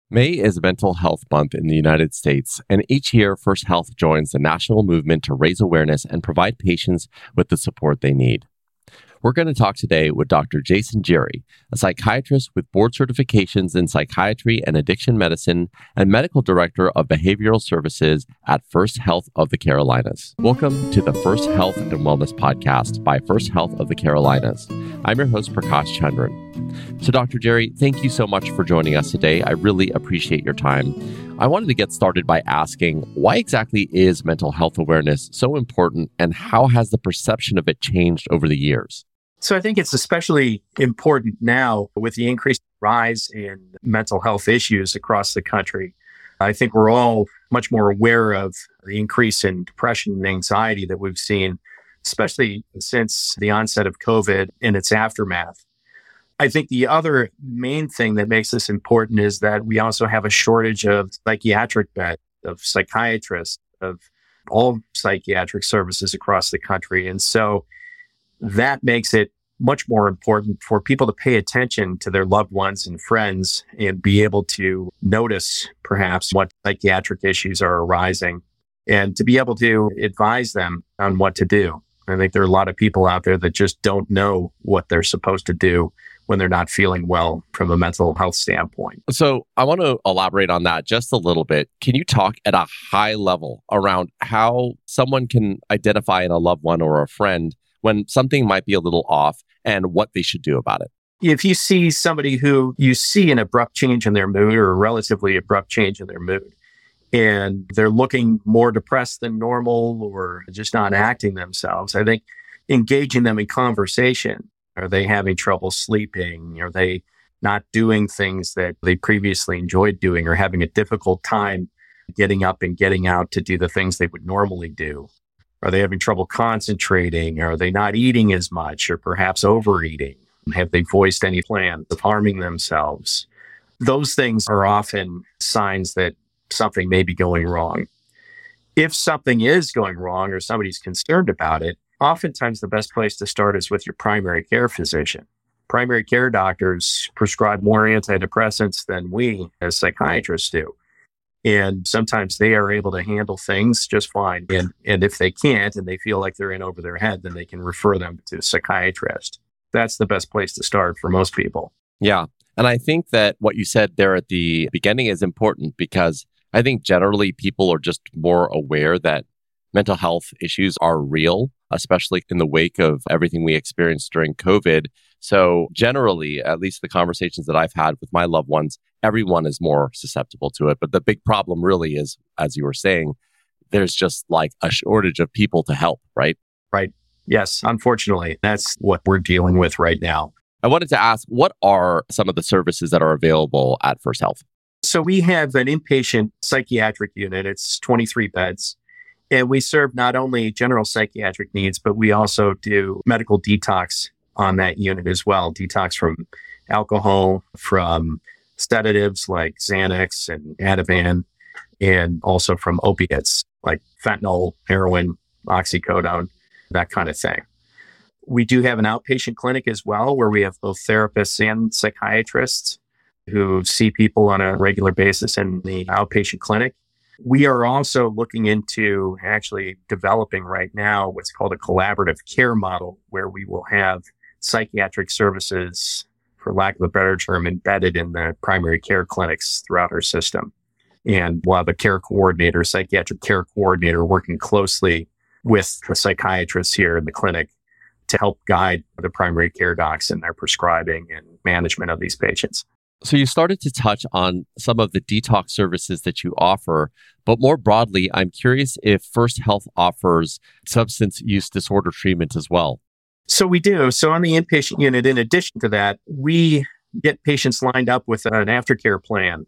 May is Mental Health Month in the United States, and each year, First Health joins the national movement to raise awareness and provide patients with the support they need. We're going to talk today with Dr. Jason Geary, a psychiatrist with board certifications in psychiatry and addiction medicine and medical director of behavioral services at First Health of the Carolinas. Welcome to the First Health and Wellness podcast by First Health of the Carolinas. I'm your host, Prakash Chandran. So, Dr. Geary, thank you so much for joining us today. I really appreciate your time. I wanted to get started by asking, why exactly is mental health awareness so important, and how has the perception of it changed over the years? So I think it's especially important now with the increased rise in mental health issues across the country. I think we're all much more aware of the increase in depression and anxiety that we've seen, especially since the onset of COVID and its aftermath. I think the other main thing that makes this important is that we also have a shortage of psychiatric beds, of psychiatrists, of all psychiatric services across the country. And so that makes it much more important for people to pay attention to their loved ones and friends and be able to notice perhaps what psychiatric issues are arising and to be able to advise them on what to do. I think there are a lot of people out there that just don't know what they're supposed to do when they're not feeling well from a mental health standpoint. So I want to elaborate on that just a little bit. Can you talk at a high level around how someone can identify in a loved one or a friend when something might be a little off and what they should do about it? If you see somebody who you see an abrupt change in their mood or a relatively abrupt change in their mood, and they're looking more depressed than normal or just not acting themselves, I think engaging them in conversation. Are they having trouble sleeping? Are they not doing things that they previously enjoyed doing, or having a difficult time getting up and getting out to do the things they would normally do? Are they having trouble concentrating? Are they not eating as much, or perhaps overeating? Have they voiced any plans of harming themselves? Those things are often signs that something may be going wrong. If something is going wrong or somebody's concerned about it, oftentimes the best place to start is with your primary care physician. Primary care doctors prescribe more antidepressants than we as psychiatrists do. And sometimes they are able to handle things just fine. And if they can't and they feel like they're in over their head, then they can refer them to a psychiatrist. That's the best place to start for most people. Yeah. And I think that what you said there at the beginning is important, because I think generally people are just more aware that mental health issues are real, especially in the wake of everything we experienced during COVID. So generally, at least the conversations that I've had with my loved ones, everyone is more susceptible to it. But the big problem really is, as you were saying, there's just like a shortage of people to help, right? Right. Yes. Unfortunately, that's what we're dealing with right now. I wanted to ask, what are some of the services that are available at First Health? So we have an inpatient psychiatric unit. It's 23 beds. And we serve not only general psychiatric needs, but we also do medical detox on that unit as well. Detox from alcohol, from sedatives like Xanax and Ativan, and also from opiates like fentanyl, heroin, oxycodone, that kind of thing. We do have an outpatient clinic as well, where we have both therapists and psychiatrists who see people on a regular basis in the outpatient clinic. We are also looking into actually developing right now what's called a collaborative care model, where we will have psychiatric services, for lack of a better term, embedded in the primary care clinics throughout our system. And we'll have a care coordinator, psychiatric care coordinator, working closely with the psychiatrists here in the clinic to help guide the primary care docs in their prescribing and management of these patients. So you started to touch on some of the detox services that you offer, but more broadly, I'm curious if First Health offers substance use disorder treatment as well. So we do. So on the inpatient unit, in addition to that, we get patients lined up with an aftercare plan.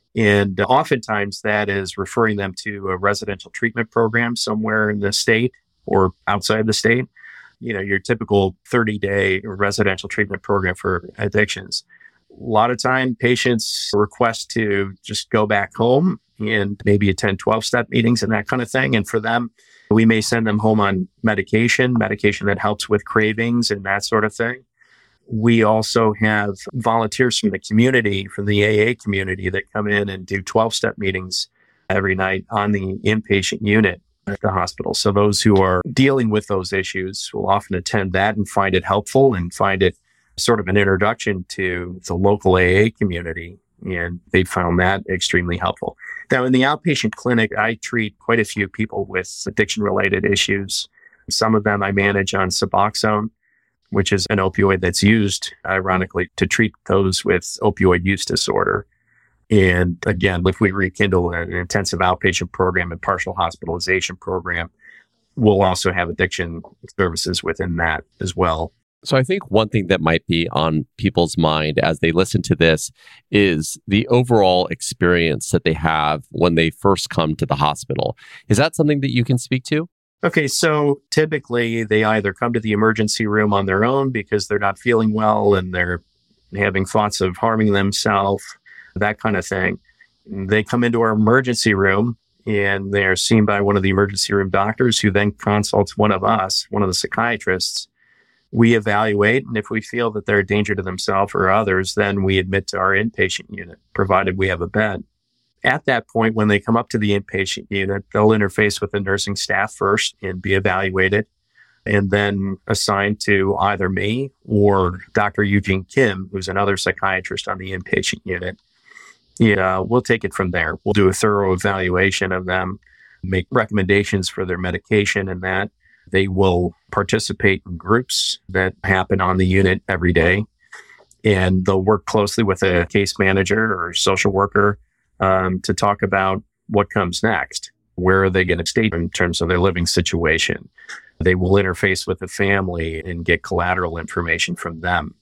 And oftentimes that is referring them to a residential treatment program somewhere in the state or outside the state. You know, your typical 30-day residential treatment program for addictions. A lot of time patients request to just go back home and maybe attend 12-step meetings and that kind of thing. And for them, we may send them home on medication that helps with cravings and that sort of thing. We also have volunteers from the community, from the AA community, that come in and do 12-step meetings every night on the inpatient unit at the hospital. So those who are dealing with those issues will often attend that and find it helpful and find it sort of an introduction to the local AA community. And they found that extremely helpful. Now, in the outpatient clinic, I treat quite a few people with addiction-related issues. Some of them I manage on Suboxone, which is an opioid that's used, ironically, to treat those with opioid use disorder. And again, if we rekindle an intensive outpatient program and partial hospitalization program, we'll also have addiction services within that as well. So I think one thing that might be on people's mind as they listen to this is the overall experience that they have when they first come to the hospital. Is that something that you can speak to? Okay, so typically they either come to the emergency room on their own because they're not feeling well and they're having thoughts of harming themselves, that kind of thing. They come into our emergency room and they're seen by one of the emergency room doctors who then consults one of us, one of the psychiatrists. We evaluate, and if we feel that they're a danger to themselves or others, then we admit to our inpatient unit, provided we have a bed. At that point, when they come up to the inpatient unit, they'll interface with the nursing staff first and be evaluated, and then assigned to either me or Dr. Eugene Kim, who's another psychiatrist on the inpatient unit. We'll take it from there. We'll do a thorough evaluation of them, make recommendations for their medication and that. They will participate in groups that happen on the unit every day, and they'll work closely with a case manager or social worker to talk about what comes next. Where are they going to stay in terms of their living situation? They will interface with the family and get collateral information from them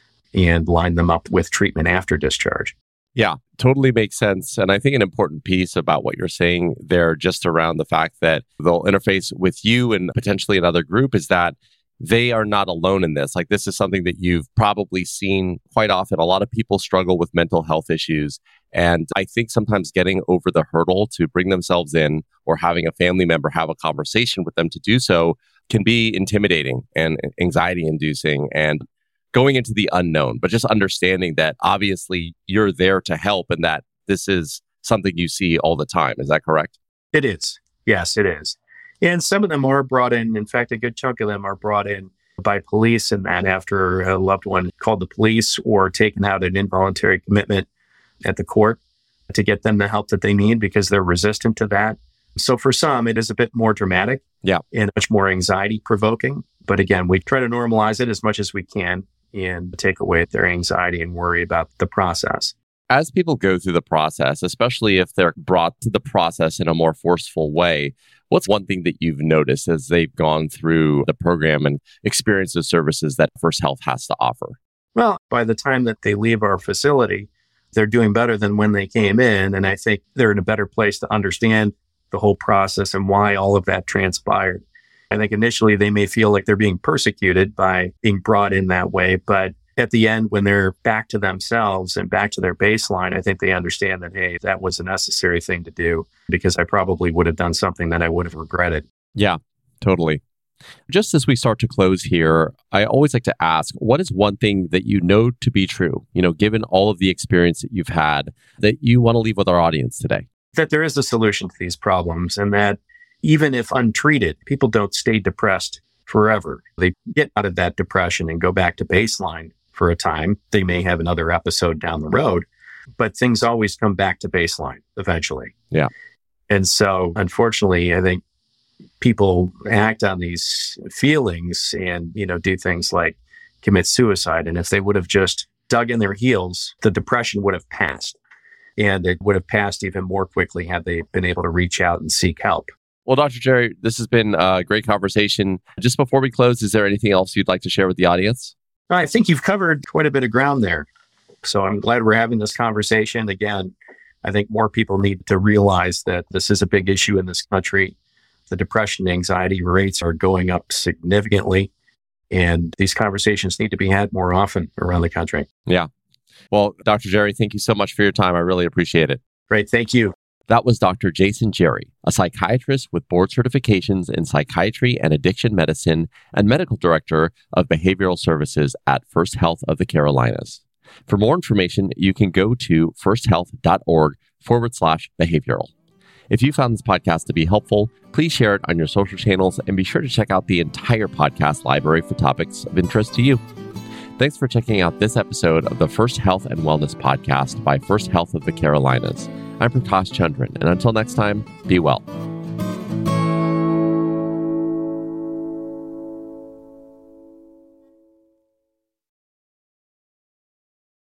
and line them up with treatment after discharge. Yeah, totally makes sense. And I think an important piece about what you're saying there, just around the fact that they'll interface with you and potentially another group, is that they are not alone in this. Like, this is something that you've probably seen quite often. A lot of people struggle with mental health issues. And I think sometimes getting over the hurdle to bring themselves in or having a family member have a conversation with them to do so can be intimidating and anxiety inducing and going into the unknown, but just understanding that obviously you're there to help and that this is something you see all the time. Is that correct? It is. Yes, it is. And some of them are brought in. In fact, a good chunk of them are brought in by police and that after a loved one called the police or taken out an involuntary commitment at the court to get them the help that they need because they're resistant to that. So for some, it is a bit more dramatic and much more anxiety provoking. But again, we try to normalize it as much as we can and take away their anxiety and worry about the process. As people go through the process, especially if they're brought to the process in a more forceful way, what's one thing that you've noticed as they've gone through the program and experienced the services that First Health has to offer? Well, by the time that they leave our facility, they're doing better than when they came in. And I think they're in a better place to understand the whole process and why all of that transpired. I think initially they may feel like they're being persecuted by being brought in that way. But at the end, when they're back to themselves and back to their baseline, I think they understand that, hey, that was a necessary thing to do because I probably would have done something that I would have regretted. Yeah, totally. Just as we start to close here, I always like to ask, what is one thing that you know to be true, given all of the experience that you've had, that you want to leave with our audience today? That there is a solution to these problems and that even if untreated, people don't stay depressed forever. They get out of that depression and go back to baseline for a time. They may have another episode down the road, but things always come back to baseline eventually. Yeah. And so, unfortunately, I think people act on these feelings and, do things like commit suicide. And if they would have just dug in their heels, the depression would have passed. And it would have passed even more quickly had they been able to reach out and seek help. Well, Dr. Jerry, this has been a great conversation. Just before we close, is there anything else you'd like to share with the audience? I think you've covered quite a bit of ground there. So I'm glad we're having this conversation. Again, I think more people need to realize that this is a big issue in this country. The depression and anxiety rates are going up significantly. And these conversations need to be had more often around the country. Yeah. Well, Dr. Jerry, thank you so much for your time. I really appreciate it. Great. Thank you. That was Dr. Jason Jerry, a psychiatrist with board certifications in psychiatry and addiction medicine and medical director of behavioral services at First Health of the Carolinas. For more information, you can go to firsthealth.org/behavioral. If you found this podcast to be helpful, please share it on your social channels and be sure to check out the entire podcast library for topics of interest to you. Thanks for checking out this episode of the First Health and Wellness Podcast by First Health of the Carolinas. I'm Prakash Chandran, and until next time, be well.